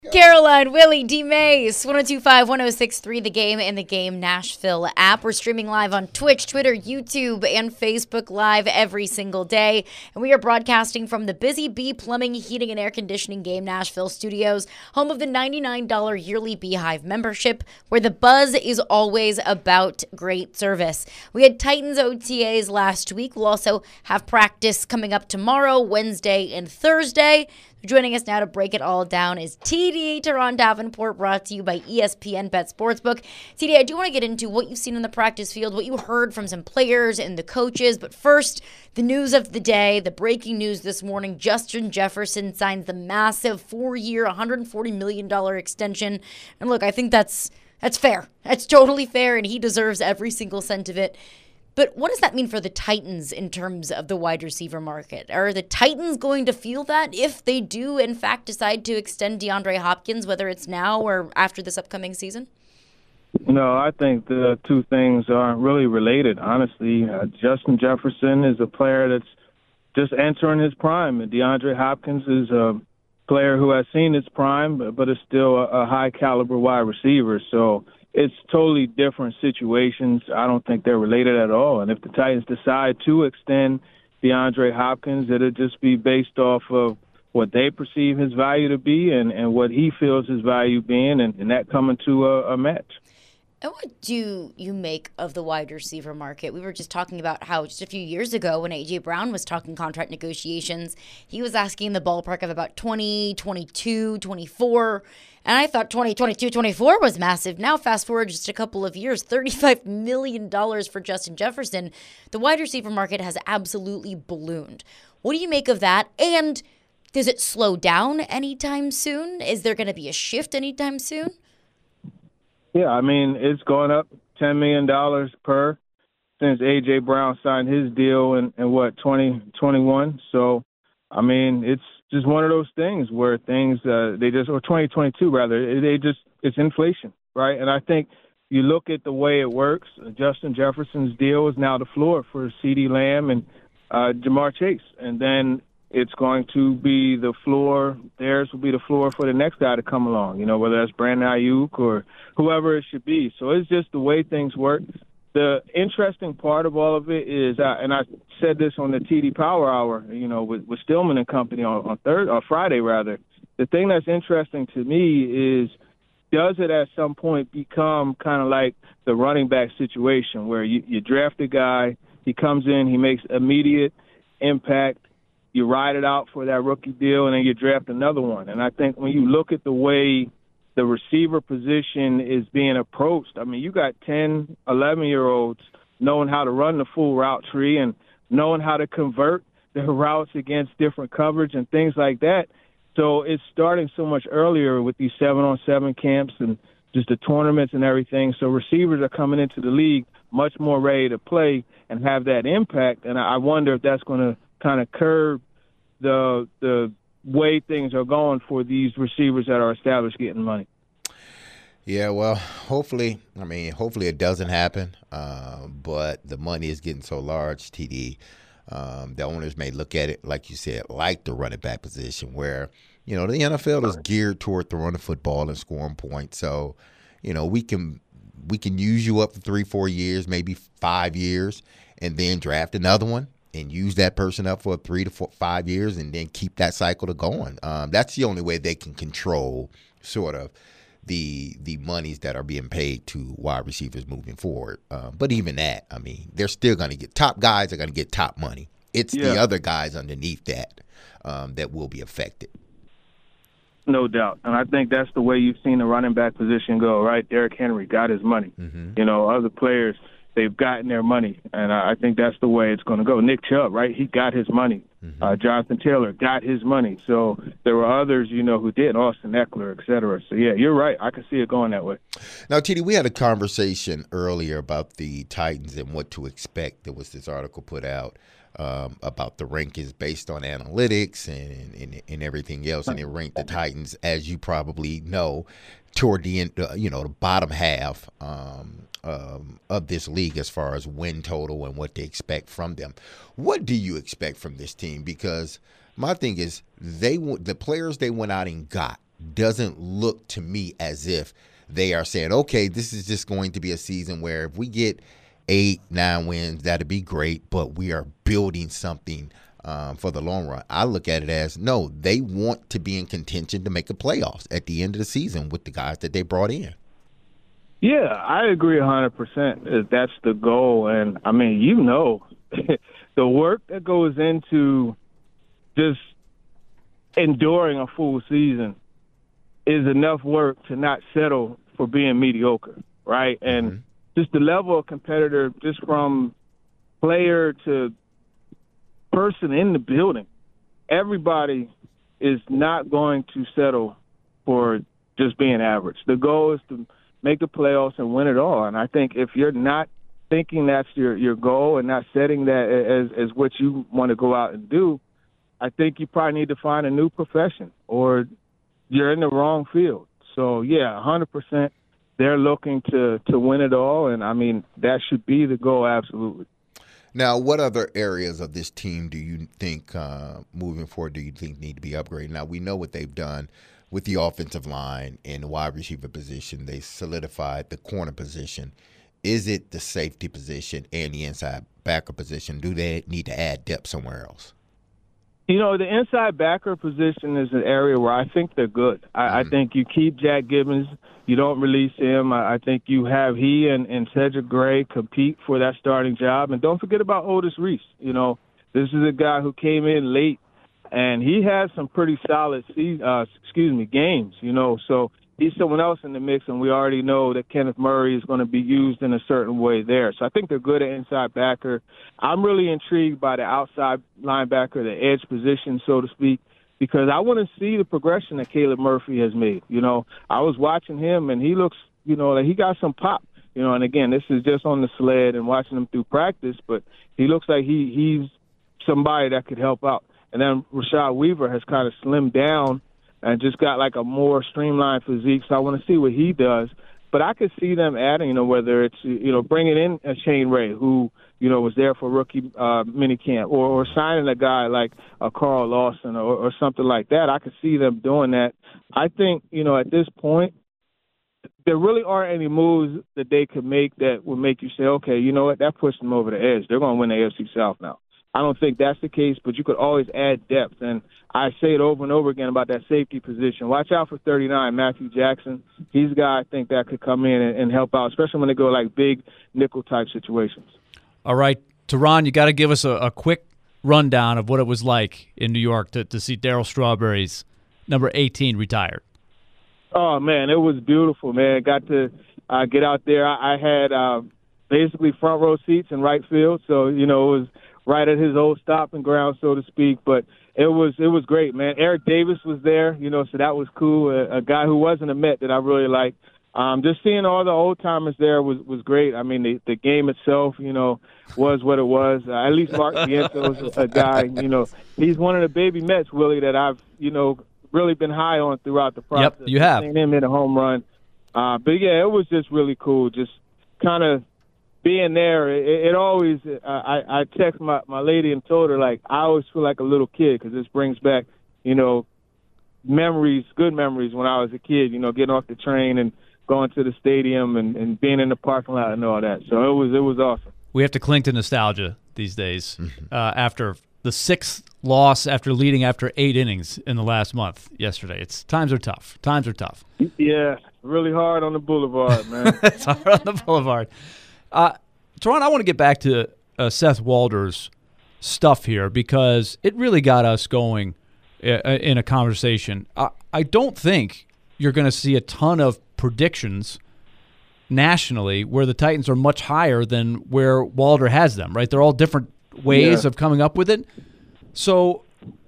Caroline, Willie, D. Mace, 1025, 1063, The Game and The Game Nashville app. We're streaming live on Twitch, Twitter, YouTube, and Facebook Live every single day. And we are broadcasting from the Busy Bee Plumbing, Heating, and Air Conditioning Game Nashville studios, home of the $99 yearly Beehive membership, where the buzz is always about great service. We had Titans OTAs last week. We'll also have practice coming up tomorrow, Wednesday, and Thursday. Joining us now to break it all down is TD Teron Davenport, brought to you by ESPN Bet Sportsbook. TD, I do want to get into what you've seen in the practice field, what you heard from some players and the coaches. But first, the news of the day, the breaking news this morning: Justin Jefferson signs the massive 4-year, $140 million extension. And look, I think that's fair. That's totally fair, and he deserves every single cent of it. But what does that mean for the Titans in terms of the wide receiver market? Are the Titans going to feel that if they do, in fact, decide to extend DeAndre Hopkins, whether it's now or after this upcoming season? No, I think the two things are really related, honestly. Justin Jefferson is a player that's just entering his prime, and DeAndre Hopkins is a player who has seen his prime, but is still a high-caliber wide receiver. So it's totally different situations. I don't think they're related at all. And if the Titans decide to extend DeAndre Hopkins, it'll just be based off of what they perceive his value to be and what he feels his value being, and that coming to a match. And what do you make of the wide receiver market? We were just talking about how just a few years ago when A.J. Brown was talking contract negotiations, he was asking the ballpark of about 20, 22, 24. And I thought 2022, 24 was massive. Now, fast forward just a couple of years, $35 million for Justin Jefferson. The wide receiver market has absolutely ballooned. What do you make of that? And does it slow down anytime soon? Is there going to be a shift anytime soon? Yeah, I mean, it's going up $10 million per since A.J. Brown signed his deal in 2021. So, I mean, it's just one of those things where things, or 2022 rather, it's inflation, right? And I think you look at the way it works, Justin Jefferson's deal is now the floor for CeeDee Lamb and Jamar Chase. And then it's going to be the floor, theirs will be the floor for the next guy to come along, whether that's Brandon Ayuk or whoever it should be. So it's just the way things work. The interesting part of all of it is, and I said this on the TD Power Hour, with Stillman and company on Friday rather. The thing that's interesting to me is, does it at some point become kind of like the running back situation where you draft a guy, he comes in, he makes immediate impact, you ride it out for that rookie deal, and then you draft another one. And I think when you look at the way the receiver position is being approached, I mean, you got 10, 11-year-olds knowing how to run the full route tree and knowing how to convert the routes against different coverage and things like that. So it's starting so much earlier with these 7-on-7 camps and just the tournaments and everything. So receivers are coming into the league much more ready to play and have that impact. And I wonder if that's going to kind of curb the way things are going for these receivers that are established getting money. Yeah, well, hopefully it doesn't happen. But the money is getting so large, TD. The owners may look at it, like you said, like the running back position, where the NFL is geared toward throwing the football and scoring points. So, we can use you up for 3-4 years, maybe 5 years, and then draft another one and use that person up for 3 to 5 years and then keep that cycle to going. That's the only way they can control sort of the monies that are being paid to wide receivers moving forward. But even that, I mean, they're still going to get top guys are going to get top money. It's the other guys underneath that that will be affected. No doubt. And I think that's the way you've seen the running back position go, right? Derrick Henry got his money. Mm-hmm. Other players, they've gotten their money. And I think that's the way it's going to go. Nick Chubb, right? He got his money. Mm-hmm. Jonathan Taylor got his money. So there were others, who did, Austin Eckler, et cetera. So, yeah, you're right. I can see it going that way. Now, TD, we had a conversation earlier about the Titans and what to expect. There was this article put out about the rankings based on analytics and everything else, and it ranked the Titans, as you probably know, toward the end, the bottom half of this league as far as win total and what they expect from them. What do you expect from this team? Because my thing is, the players they went out and got doesn't look to me as if they are saying, okay, this is just going to be a season where if we get 8-9 wins, that'd be great, but we are building something for the long run. I look at it as, no, they want to be in contention to make the playoffs at the end of the season with the guys that they brought in. Yeah, I agree 100%. That's the goal. And, I mean, the work that goes into just enduring a full season is enough work to not settle for being mediocre, right? And just the level of competitor, just from player to person in the building, everybody is not going to settle for just being average. The goal is to make the playoffs and win it all. And I think if you're not thinking that's your goal and not setting that as what you want to go out and do, I think you probably need to find a new profession or you're in the wrong field. So, yeah, 100%. They're looking to win it all, and, I mean, that should be the goal, absolutely. Now, what other areas of this team do you think, moving forward, do you think need to be upgraded? Now, we know what they've done with the offensive line and the wide receiver position. They solidified the corner position. Is it the safety position and the inside backer position? Do they need to add depth somewhere else? The inside backer position is an area where I think they're good. I think you keep Jack Gibbons. You don't release him. I think you have he and Cedric Gray compete for that starting job. And don't forget about Otis Reese. This is a guy who came in late, and he has some pretty solid games, So he's someone else in the mix, and we already know that Kenneth Murray is going to be used in a certain way there. So I think they're good at inside backer. I'm really intrigued by the outside linebacker, the edge position, so to speak, because I want to see the progression that Caleb Murphy has made. I was watching him, and he looks, like he got some pop. And again, this is just on the sled and watching him through practice, but he looks like he's somebody that could help out. And then Rashad Weaver has kind of slimmed down and just got like a more streamlined physique. So I want to see what he does. But I could see them adding, whether it's, bringing in a Shane Ray, who, was there for rookie minicamp, or signing a guy like Carl Lawson or something like that. I could see them doing that. I think, at this point, there really aren't any moves that they could make that would make you say, okay, you know what, that pushed them over the edge. They're going to win the AFC South now. I don't think that's the case, but you could always add depth. And I say it over and over again about that safety position. Watch out for 39, Matthew Jackson. He's a guy I think that could come in and help out, especially when they go like big nickel-type situations. All right, Teron, you got to give us a quick rundown of what it was like in New York to see Darryl Strawberry's number 18 retired. Oh, man, it was beautiful, man. Got to get out there. I had basically front row seats in right field, so, it was right at his old stomping ground, so to speak. But it was great, man. Eric Davis was there, so that was cool. A guy who wasn't a Met that I really liked. Just seeing all the old timers there was great. I mean, the game itself, was what it was. At least Mark Viento's a guy, he's one of the baby Mets, Willie, that I've, really been high on throughout the process. Yep, you have. Seeing him hit a home run. But yeah, it was just really cool. Just kind of being there, it always, I text my lady and told her, like, I always feel like a little kid because this brings back, memories, good memories when I was a kid, getting off the train and going to the stadium and being in the parking lot and all that. So it was awesome. We have to cling to nostalgia these days after the 6th loss after leading after 8 innings in the last month yesterday. Times are tough. Yeah, really hard on the boulevard, man. It's hard on the boulevard. Teron, I want to get back to Seth Walder's stuff here because it really got us going in a conversation. I don't think you're going to see a ton of predictions nationally where the Titans are much higher than where Walder has them, right? They're all different ways of coming up with it. So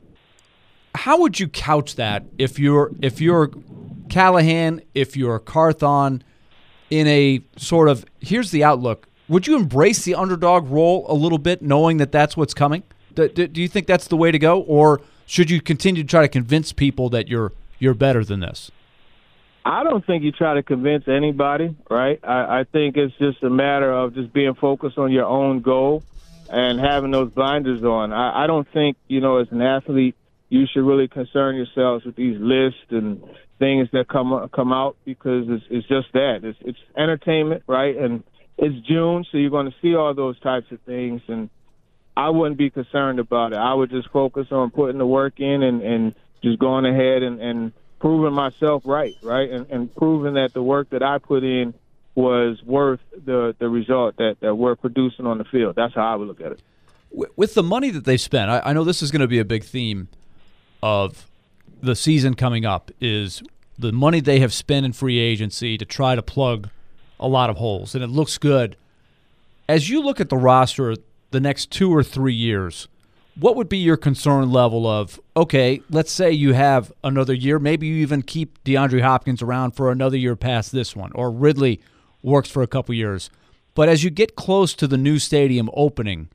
how would you couch that if you're Callahan, if you're Carthon, in a sort of, here's the outlook, would you embrace the underdog role a little bit knowing that that's what's coming? Do you think that's the way to go? Or should you continue to try to convince people that you're better than this? I don't think you try to convince anybody, right? I think it's just a matter of just being focused on your own goal and having those blinders on. I don't think, as an athlete, you should really concern yourselves with these lists and things that come out, because it's just that. It's entertainment, right? And it's June, so you're going to see all those types of things, and I wouldn't be concerned about it. I would just focus on putting the work in and just going ahead and proving myself right? And proving that the work that I put in was worth the result that we're producing on the field. That's how I would look at it. With the money that they've spent, I know this is going to be a big theme of the season coming up, is the money they have spent in free agency to try to plug a lot of holes, and it looks good. As you look at the roster the next 2 or 3 years, what would be your concern level of, okay, let's say you have another year, maybe you even keep DeAndre Hopkins around for another year past this one, or Ridley works for a couple years. But as you get close to the new stadium opening,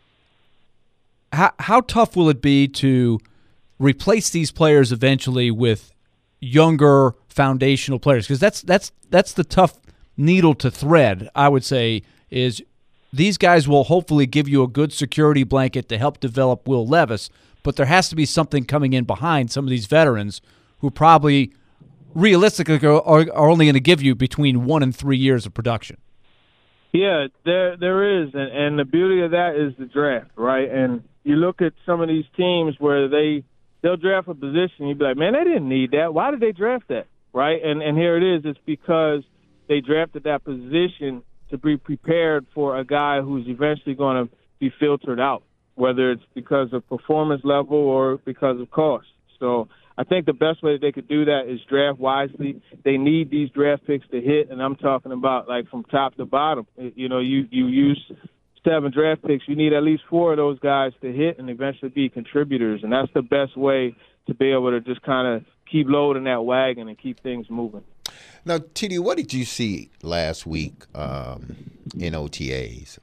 how tough will it be to replace these players eventually with younger foundational players? Because that's the tough needle to thread, I would say, is these guys will hopefully give you a good security blanket to help develop Will Levis, but there has to be something coming in behind some of these veterans who probably realistically are only going to give you between 1 and 3 years of production. Yeah, there is, and the beauty of that is the draft, right? And you look at some of these teams where they'll draft a position, you'd be like, man, they didn't need that. Why did they draft that, right? And here it is. It's because they drafted that position to be prepared for a guy who's eventually going to be filtered out, whether it's because of performance level or because of cost. So I think the best way that they could do that is draft wisely. They need these draft picks to hit, and I'm talking about like from top to bottom. You know, you use 7 draft picks, you need at least 4 of those guys to hit and eventually be contributors, and that's the best way to be able to just kind of keep loading that wagon and keep things moving. Now, TD, what did you see last week in OTAs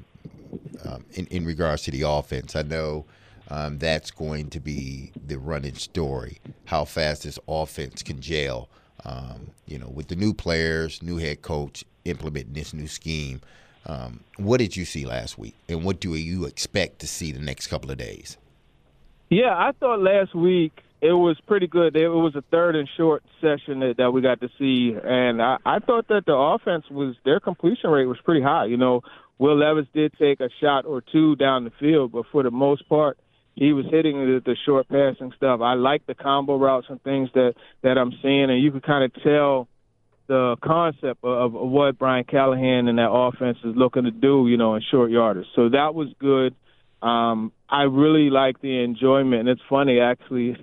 in regards to the offense? I know that's going to be the running story, how fast this offense can gel, with the new players, new head coach implementing this new scheme. What did you see last week, and what do you expect to see the next couple of days? Yeah, I thought last week it was pretty good. It was a 3rd and short session that we got to see, and I thought that the offense their completion rate was pretty high. You know, Will Levis did take a shot or 2 down the field, but for the most part, he was hitting the short passing stuff. I like the combo routes and things that I'm seeing, and you could kind of tell the concept of what Brian Callahan and that offense is looking to do, in short yardage. So that was good. I really like the enjoyment, and it's funny actually.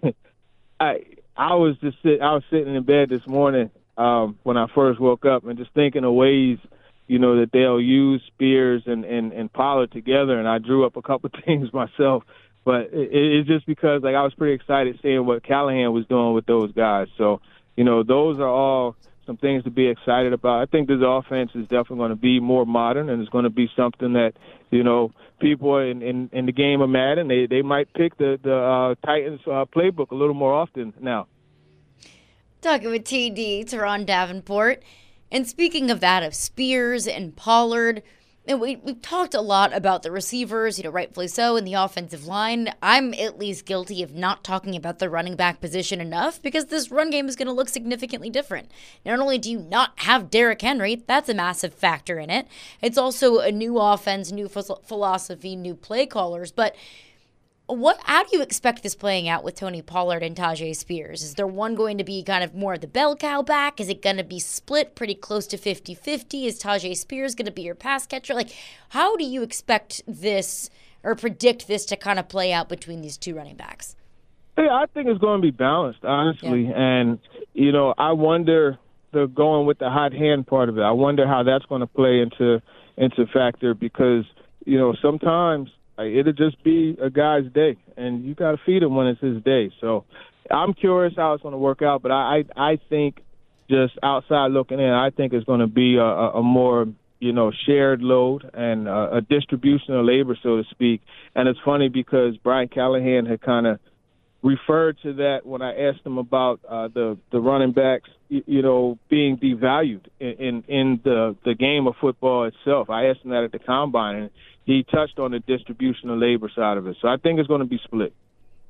I was sitting in bed this morning when I first woke up and just thinking of ways, that they'll use Spears and Pollard together, and I drew up a couple of things myself. But it's just because I was pretty excited seeing what Callahan was doing with those guys. So, those are all some things to be excited about. I think this offense is definitely going to be more modern, and it's going to be something that, people in the game of Madden, they might pick the Titans playbook a little more often now. Talking with TD, Teron Davenport. And speaking of that, of Spears and Pollard, and we've talked a lot about the receivers, rightfully so, and the offensive line. I'm at least guilty of not talking about the running back position enough because this run game is going to look significantly different. Not only do you not have Derrick Henry, that's a massive factor in it. It's also a new offense, new philosophy, new play callers. But how do you expect this playing out with Tony Pollard and Tyjae Spears? Is there one going to be kind of more of the bell cow back? Is it going to be split pretty close to 50-50? Is Tyjae Spears going to be your pass catcher? How do you expect this or predict this to kind of play out between these two running backs? Yeah, I think it's going to be balanced, honestly. Yeah. And, I wonder, going with the hot hand part of it, I wonder how that's going to play into factor because, sometimes it'll just be a guy's day, and you got to feed him when it's his day. So I'm curious how it's going to work out, but I think just outside looking in, I think it's going to be a more, shared load and a distribution of labor, so to speak. And it's funny because Brian Callahan had kind of referred to that when I asked him about the running backs, being devalued in the game of football itself. I asked him that at the Combine, and he touched on the distribution of labor side of it. So I think it's going to be split.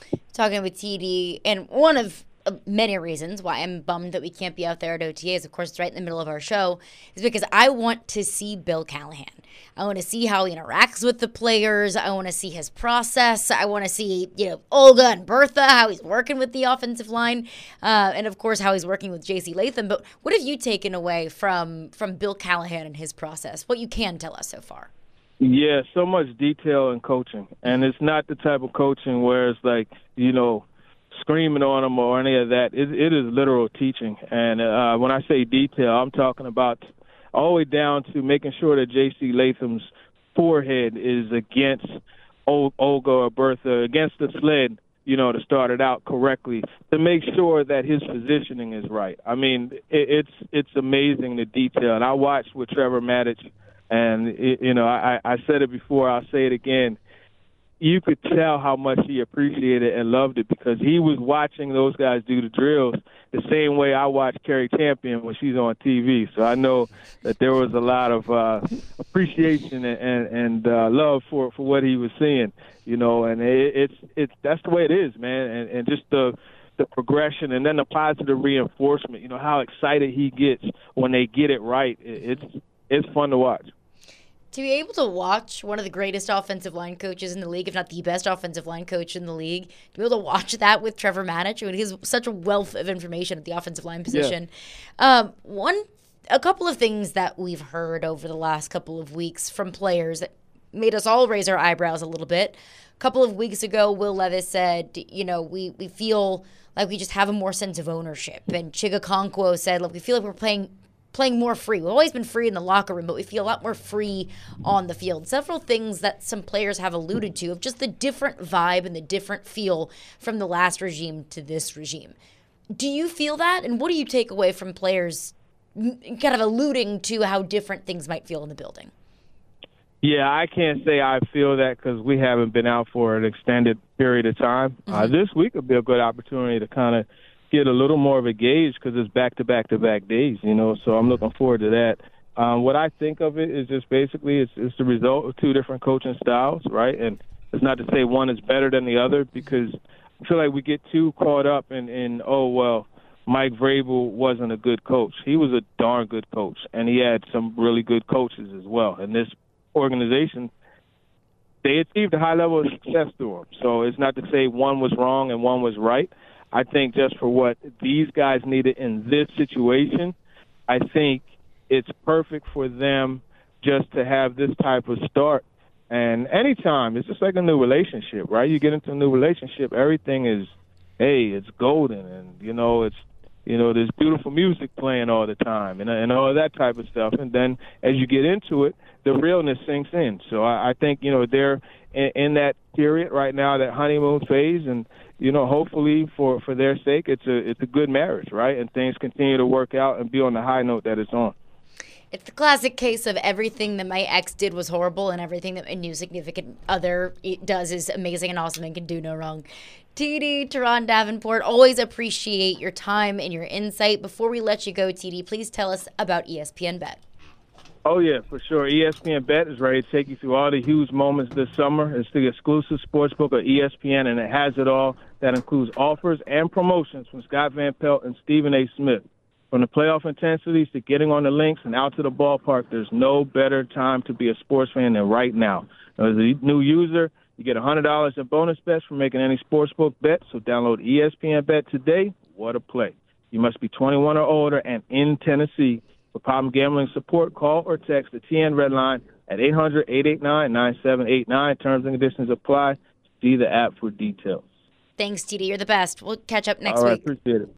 Talking with TD, and one of many reasons why I'm bummed that we can't be out there at OTAs, of course, it's right in the middle of our show, is because I want to see Bill Callahan. I want to see how he interacts with the players. I want to see his process. I want to see, Olga and Bertha, how he's working with the offensive line, and of course how he's working with J.C. Latham. But what have you taken away from Bill Callahan and his process? What you can tell us so far? Yeah, so much detail in coaching, and it's not the type of coaching where it's like, screaming on them or any of that. It is literal teaching, and when I say detail, I'm talking about all the way down to making sure that J.C. Latham's forehead is against Olga or Bertha, against the sled, to start it out correctly, to make sure that his positioning is right. I mean, it's amazing, the detail. And I watched with Trevor Maddich, and, I said it before, I'll say it again. You could tell how much he appreciated and loved it because he was watching those guys do the drills the same way I watch Carrie Champion when she's on TV. So I know that there was a lot of appreciation and love for what he was seeing, and it's that's the way it is, man. And just the progression and then the positive reinforcement, how excited he gets when they get it right. It's fun to watch. To be able to watch one of the greatest offensive line coaches in the league, if not the best offensive line coach in the league, to be able to watch that with Trevor Maddich, he has such a wealth of information at the offensive line position. Yeah. A couple of things that we've heard over the last couple of weeks from players that made us all raise our eyebrows a little bit. A couple of weeks ago, Will Levis said, we feel like we just have a more sense of ownership. And Chigakonkwo said, we feel like we're playing more free. We've always been free in the locker room, but we feel a lot more free on the field. Several things that some players have alluded to of just the different vibe and the different feel from the last regime to this regime. Do you feel that? And what do you take away from players kind of alluding to how different things might feel in the building? Yeah, I can't say I feel that because we haven't been out for an extended period of time. Mm-hmm. This week would be a good opportunity to kind of get a little more of a gauge because it's back-to-back-to-back days, so I'm looking forward to that. What I think of it is just basically it's the result of two different coaching styles, right? And it's not to say one is better than the other because I feel like we get too caught up in Mike Vrabel wasn't a good coach. He was a darn good coach, and he had some really good coaches as well. And this organization, they achieved a high level of success through him. So it's not to say one was wrong and one was right. I think just for what these guys needed in this situation, I think it's perfect for them just to have this type of start. And anytime, it's just like a new relationship, right? You get into a new relationship, everything is, it's golden. And, there's beautiful music playing all the time and all that type of stuff. And then as you get into it, the realness sinks in. So I think, they're in that period right now, that honeymoon phase, and hopefully for their sake, it's a good marriage, right? And things continue to work out and be on the high note that it's on. It's the classic case of everything that my ex did was horrible and everything that my new significant other does is amazing and awesome and can do no wrong. TD, Teron Davenport, always appreciate your time and your insight. Before we let you go, TD, please tell us about ESPN Bet. Oh, yeah, for sure. ESPN Bet is ready to take you through all the huge moments this summer. It's the exclusive sportsbook of ESPN, and it has it all. That includes offers and promotions from Scott Van Pelt and Stephen A. Smith. From the playoff intensities to getting on the links and out to the ballpark, there's no better time to be a sports fan than right now. As a new user, you get $100 in bonus bets for making any sportsbook bet, so download ESPN Bet today. What a play. You must be 21 or older and in Tennessee. For problem gambling support, call or text the TN Red Line at 800-889-9789. Terms and conditions apply. See the app for details. Thanks, TD. You're the best. We'll catch up next week. All right, week. appreciate it.